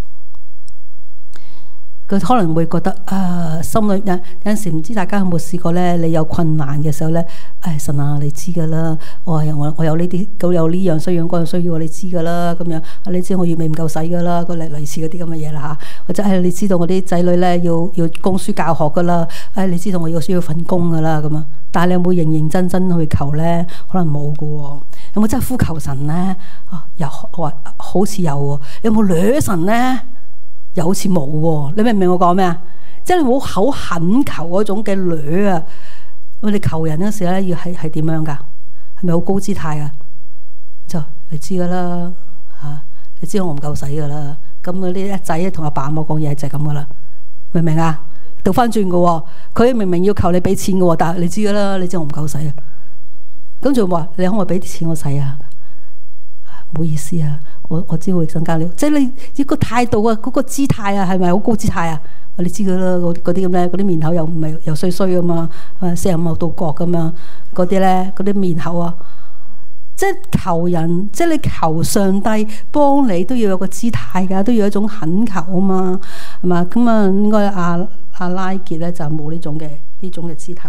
佢可能會覺得心裏有陣時唔知大家有冇試過咧？你有困難嘅時候咧，神啊，你知噶啦，我有呢啲，咁有呢樣需要，嗰樣需要，你知噶啦，咁樣你知我月尾唔夠使噶啦，類似嗰啲咁嘅嘢啦嚇，或者你知道我啲仔女咧要供書教學噶啦，你知道我需要份工噶啦咁樣。但係你有冇認認真真去求咧？可能冇噶喎。有冇真係呼求神咧？有話好似有喎。有冇掠神咧？又好似冇喎。你明唔明我講咩啊？即係你冇口懇求嗰種嘅掠啊！我哋求人嗰時咧，要係點樣噶？係咪好高姿態啊？就你知噶啦嚇，你知我唔夠使噶啦。咁嗰啲一仔同阿爸阿媽講嘢就係咁噶啦，明唔明啊？倒翻轉噶喎，佢明明要求你俾錢噶喎，但係你知噶啦，你知我唔夠使啊。咁仲話你可唔可以俾啲錢我使啊？唔好意思啊，我知會增加料，即係你呢個態度啊，嗰個姿態啊，係咪好高姿態啊？你知噶啦，嗰啲咁咧，嗰啲面口又唔係又衰衰噶嘛，45度角咁樣，嗰啲咧，嗰啲面口啊，即係求人，即係你求上帝幫你都要有個姿態噶，都要有一種懇求啊嘛，係嘛？咁啊，應該阿拉結咧就冇呢種嘅姿態。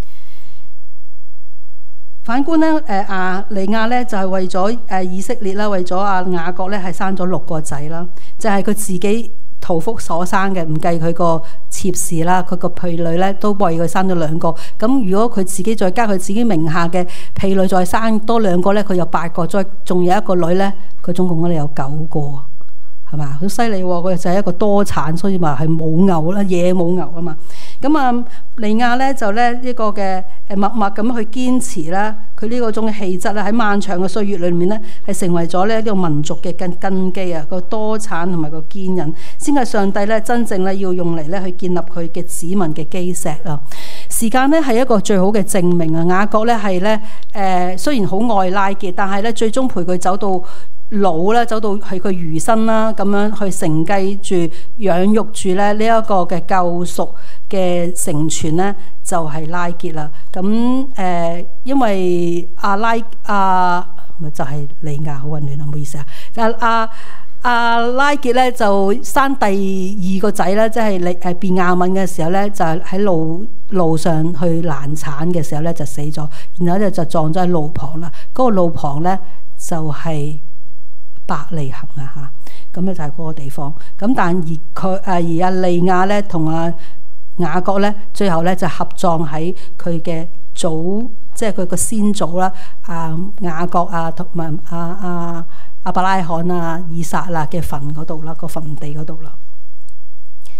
反觀咧，利亞咧就係為咗以色列啦，為咗雅各咧係生咗6個仔啦，就係佢自己肚腹所生嘅，唔計佢個妾侍啦，佢個婢女咧都為佢生咗2個。咁如果佢自己再加佢自己名下嘅婢女再生多2個咧，佢有8個，再仲有一個女咧，佢總共咧有9個，係嘛？好犀利喎！佢就係一個多產，所以話係母牛啦，野母牛啊嘛。咁利亞咧就咧呢個嘅默默咁去堅持啦，佢呢個種嘅氣質咧喺漫長嘅歲月裏面咧係成為咗咧呢個民族嘅根基啊，個多產同埋個堅忍，先係上帝咧真正咧要用嚟咧去建立佢嘅子民嘅基石啊。時間咧係一個最好嘅證明啊。雅各咧係咧雖然好愛拉結，但係咧最終陪佢走到老啦，走到係佢餘生啦，咁樣去承繼住、養育住咧呢一個嘅救贖嘅成全咧，就係拉結啦。咁因為咪就係利亞，好混亂啊，唔好意思啊。阿拉結咧就生第2個仔咧，即係便雅憫嘅時候咧，就喺路上去難產嘅時候咧就死咗，然後咧就撞咗喺路旁啦。嗰個路旁咧就係伯利恆啊嚇，咁咧就係嗰個地方。咁但而阿利亞咧同阿雅各咧，最後咧就合葬喺佢嘅祖，即係佢個先祖啦，雅各同埋亞伯拉罕以撒啦嘅墳嗰度啦，個墳地嗰度啦。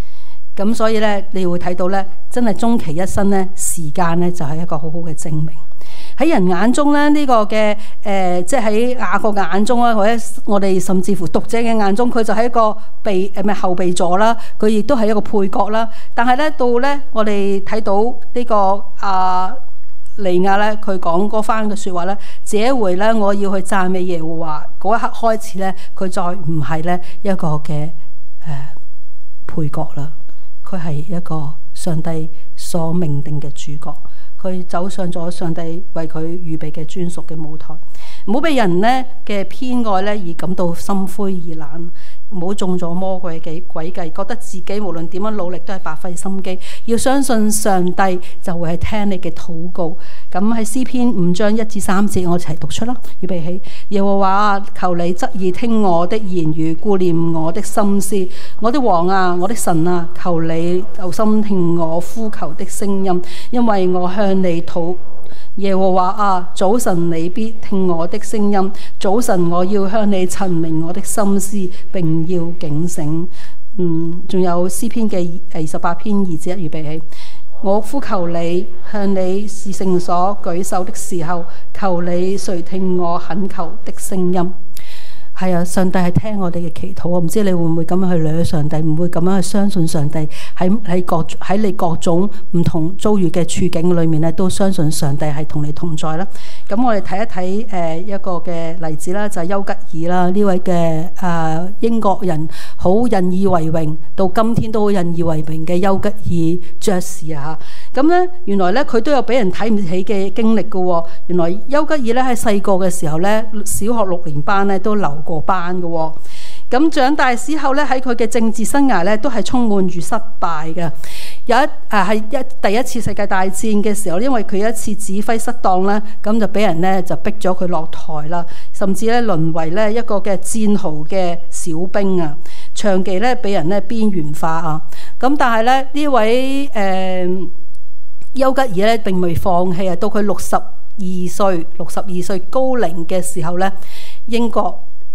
咁所以咧，你會睇到咧，真係終其一生咧，時間咧就係一個好好嘅證明。喺人眼中咧，呢個嘅即係喺雅各嘅眼中啦，或者我哋甚至乎讀者嘅眼中，佢就係一個後備座啦，佢亦都係一個配角啦。但係咧，到咧我哋睇到呢個利亞咧，佢講嗰番嘅説話咧，這一回咧，我要去讚美耶和華嗰一刻開始咧，佢再唔係咧一個嘅配角啦，佢係一個上帝所命定嘅主角。佢走上咗上帝為佢預備嘅專屬嘅舞台，唔好俾人咧嘅偏愛咧而感到心灰意冷，唔好中咗魔鬼嘅詭計，覺得自己無論點樣努力都係白費心機。要相信上帝就會係聽你嘅禱告。咁喺詩篇5章1至3節，我一齊讀出啦。預備起，耶和華啊，求你側耳聽我的言語，顧念我的心思。我的王啊，我的神啊，求你留心聽我呼求的聲音，因為我向你禱。耶和華啊，早晨你必聽我的聲音，早晨我要向你陳明我的心思，並要警醒。仲有詩篇嘅28篇2節，預備起。我呼求你，向你是聖所舉手的時候，求你垂聽我懇求的聲音。係啊，上帝係聽我哋嘅祈禱。我唔知你會唔會咁樣去掠上帝，唔會咁樣去相信上帝喺你各種唔同遭遇嘅處境裏面咧，都相信上帝係同你同在啦。咁我哋睇一睇一個嘅例子啦，就係丘吉爾啦，呢位嘅英國人，好引以為榮，到今天都好引以為榮嘅丘吉爾爵士啊。咁咧，原來咧佢都有俾人睇唔起嘅經歷嘅。原來丘吉爾咧喺細個嘅時候咧，小學6年班咧都留過班嘅。咁長大之後咧，喺佢嘅政治生涯咧都係充滿住失敗嘅。第一次世界大戰嘅時候，因為佢一次指揮失當咧，咁就俾人咧就逼咗佢落台啦，甚至咧淪為咧一個嘅戰壕嘅小兵啊，長期咧俾人咧邊緣化啊。咁但係咧呢位丘吉爾咧並未放棄啊，到佢62歲高齡嘅時候咧，英國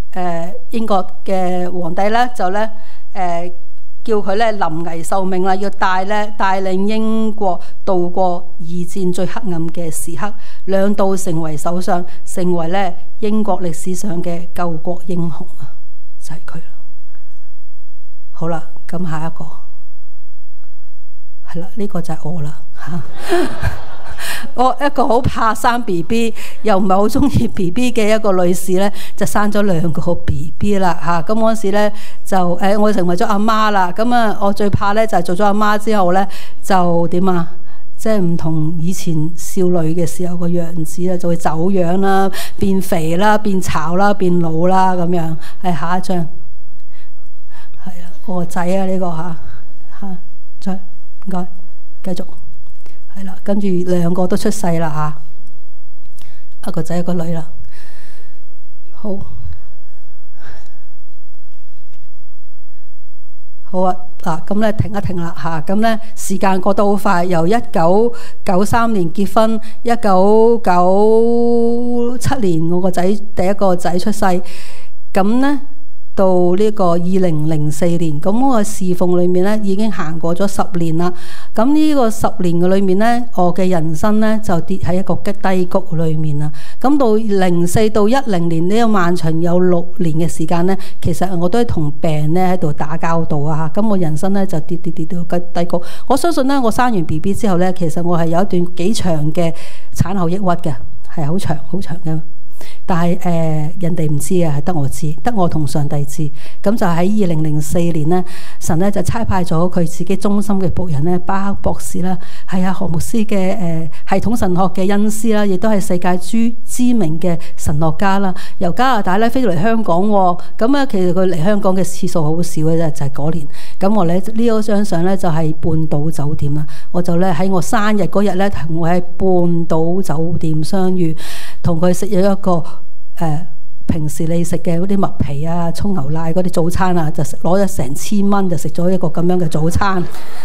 嘅皇帝咧就咧叫佢咧臨危受命啦，要帶領英國渡過二戰最黑暗嘅時刻，兩度成為首相，成為咧英國歷史上嘅救國英雄啊！就係佢啦。好啦，咁下一個係啦，呢個就係我啦嚇。我一個好怕生 BB 又唔係好中意 BB 嘅一個女士咧，就生咗2個 BB 啦嚇。咁嗰時咧就我成為咗阿媽啦。咁啊，我最怕咧就係做咗阿媽之後咧就點啊？即係唔同以前少女嘅時候個樣子咧，就會走樣啦、變肥啦、變醜啦、變老啦咁樣。係下一張，係啊，我個仔啊呢個嚇，再唔該繼續。係啦，跟住2個都出世啦嚇，一個仔一個女啦。好，好啊嗱，咁咧停一停啦嚇，咁咧時間過得好快，由1993年結婚，1997年我個仔第一個仔出世，咁咧。到呢個2004年，咁我侍奉裏面咧已經行過咗10年啦。咁呢個10年嘅裏面咧，我嘅人生咧就跌喺一個低谷裏面啦。咁到04到10年呢個漫長有6年嘅時間咧，其實我都係同病咧喺度打交道啊。咁我人生咧就跌到低谷。我相信咧，我生完 BB 之後咧，其實我係有一段幾長嘅產後抑鬱嘅，係好長嘅。但係人哋唔知啊，係得我知，得我同上帝知。咁就喺2004年呢，神咧就差派咗佢自己忠心嘅僕人咧，巴克博士啦，係啊何牧師嘅系統神學嘅恩師啦，亦都係世界知名嘅神學家啦。由加拿大咧飛到嚟香港喎，咁啊其實佢嚟香港嘅次數好少嘅啫，就係嗰年。咁我咧呢張相咧就係半島酒店啦，我就咧喺我生日嗰日咧同佢喺半島酒店相遇，同佢食咗一個平時你食嘅嗰啲麥皮啊、葱牛奶嗰啲早餐啊，就攞咗成千蚊就食咗一個咁樣嘅早餐。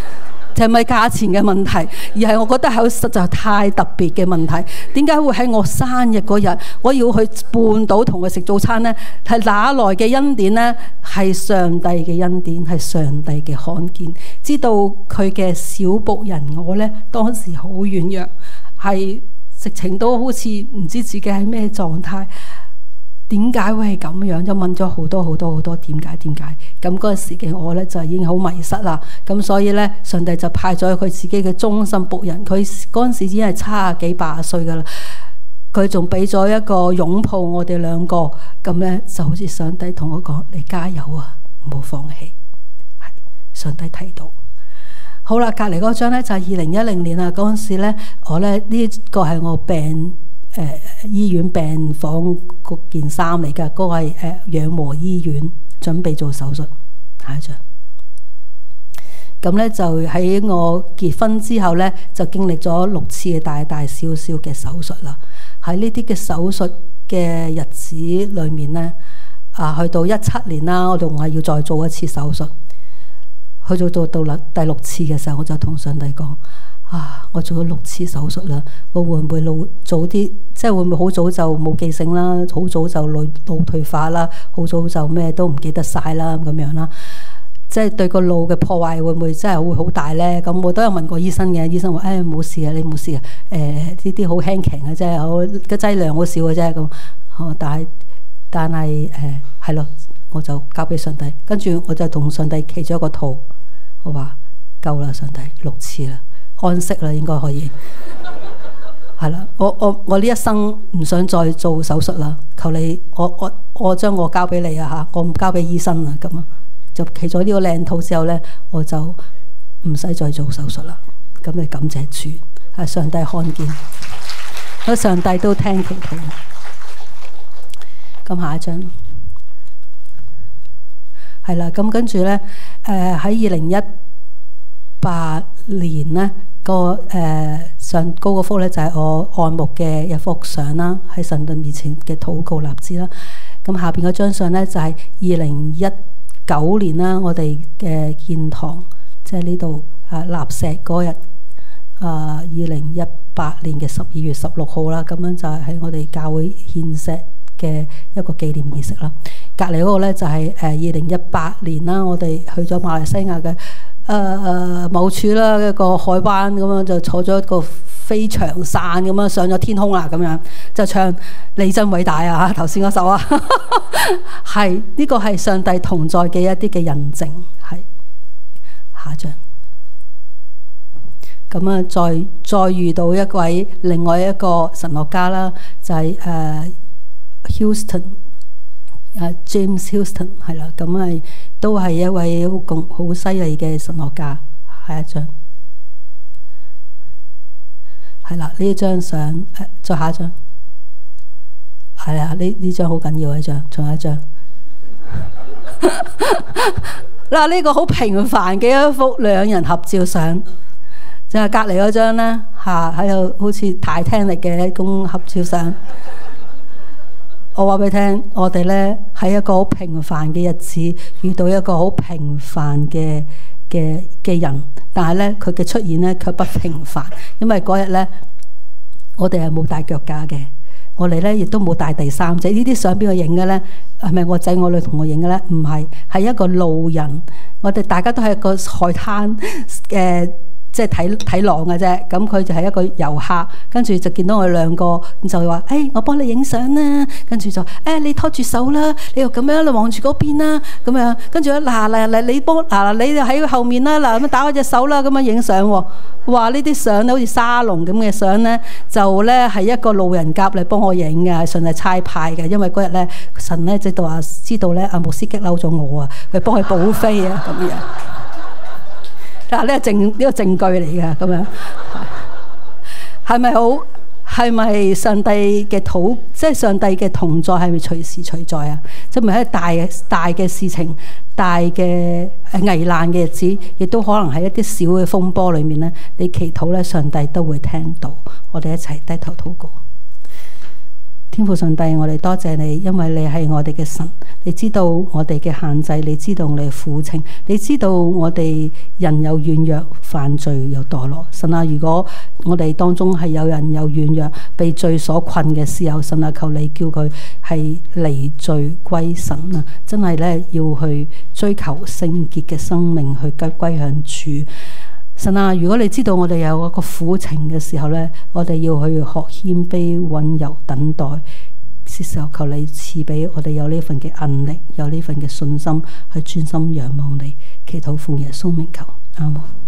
就係咪價錢嘅問題，而係我覺得係實在太特別嘅問題。點解會喺我生日嗰日，我要去半島同佢食早餐呢？係哪來嘅恩典呢？係上帝嘅恩典，係上帝嘅看見，知道佢嘅小僕人我呢，當時好軟弱，係直情都好似唔知自己係咩狀態。點解會係咁樣？就問咗好多點解？咁嗰個時嘅我呢，就已經好迷失啦。咁所以呢，上帝就派咗佢自己嘅忠心僕人。佢嗰陣時已經係70幾80歲噶啦。佢仲俾咗一個擁抱我哋兩個。咁呢，就好似上帝同我講：你加油啊，唔好放棄。係上帝睇到。好啦，隔離嗰張呢，就係2010年啊。嗰陣時呢，我呢，呢個係我病。醫院病房嗰件衫嚟㗎，嗰個係養和醫院準備做手術。下一張。咁呢就喺我結婚之後呢，就經歷咗6次嘅大大小小嘅手術啦。喺呢啲嘅手術嘅日子裏面呢，去到17年啦，我仲係要再做一次手術。去做到第6次嘅時候，我就同上帝講：我做咗6次手術啦，我會唔會早啲，即係會唔會好早就冇記性啦，好早就腦退化啦，好早就咩都唔記得晒啦咁樣啦，即係對個腦嘅破壞會唔會真係會好大呢？咁我都有問過醫生嘅，醫生話：冇事啊，你冇事啊，呢啲好輕強嘅啫，我個劑量好少嘅啫咁。但係係咯，我就交俾上帝，跟住我就同上帝祈咗個禱，我話夠啦，上帝6次啦。安息啦，應該可以係啦。我呢一生唔想再做手術啦。求你，我將我交俾你啊嚇，我唔交俾醫生啦。咁啊，就祈咗呢個靚禱之後呢，我就唔使再做手術啦。咁你感謝主，係上帝看見，咁上帝都聽祈禱。咁下一張係啦。咁跟住呢，喺2018年呢。上高個幅咧就係我愛慕嘅一幅相啦，喺神嘅面前嘅禱告立志啦。咁下邊嗰張相咧就係2019年啦，我哋嘅建堂，即係呢度立石嗰日2018年嘅12月16號啦。咁樣就係喺我哋教會獻石嘅一個紀念儀式啦。隔離嗰個咧就係2018年啦，我哋去咗馬來西亞嘅。某處啦，一個海灣咁樣就坐咗一個飛翔傘咁樣上咗天空啦，咁樣就唱你真偉大啊！頭先嗰首啊，係呢個係上帝同在嘅一啲嘅印證。係下一張。咁啊，再遇到另外一個神學家啦，就係Houston。James Houston 係啦，咁係都係一位好犀利嘅神學家。下一張係啦，呢張相再下一張係啦，呢張好緊要一張，仲有一張嗱，呢個好平凡嘅一幅兩人合照相，就係隔離嗰張咧喺度好似大廳嚟嘅一種合照相。我話俾你聽，我哋呢喺一個好平凡嘅日子遇到一個好平凡嘅人，但係呢，佢嘅出現呢卻不平凡，因為嗰日呢，我哋係冇帶腳架嘅，我哋呢亦都冇帶第三者。呢啲相邊個影嘅呢？係咪我仔我女同我影嘅呢？唔係，係一個路人。我哋大家都係一個海灘即係睇浪嘅啫，咁佢就係一個遊客，跟住就見到我哋兩個，就話：我幫你影相啦。跟住就你拖住手啦，你又咁樣，你望住嗰邊啦，咁樣。跟住嗱，你幫你就喺後面啦，嗱咁打開隻手啦，咁樣影相喎。話呢啲相咧，好似沙龍咁嘅相咧，就咧係一個路人甲嚟幫我影嘅，係順係差派嘅，因為嗰日咧神咧知道咧阿牧師激嬲咗我啊，佢幫佢補飛啊咁樣。嗱，呢個證據嚟嘅，咁樣係咪好？係咪上帝嘅即係上帝嘅同在係咪隨時隨在啊？即係咪喺大嘅事情、大嘅危難嘅日子，亦都可能喺一啲小嘅風波裏面咧，你祈禱咧，上帝都會聽到。我哋一齊低頭禱告。 天父上帝，我哋多謝你，因為你係我哋嘅神，你知道我哋嘅限制，你知道我哋嘅苦情，你知道我哋人有軟弱、犯罪有墮落。神啊，如果我哋當中係有人有軟弱、被罪所困嘅時候，神啊，求你叫佢係離罪歸神啊！真係咧要去追求聖潔嘅生命，去歸向主。神啊，如果你知道我哋有一個苦情嘅時候呢，我哋要去學謙卑、溫柔、等待。是時候求你賜俾我哋有呢份嘅韌力，有呢份嘅信心，去專心仰望你，祈禱奉耶穌名求，阿門。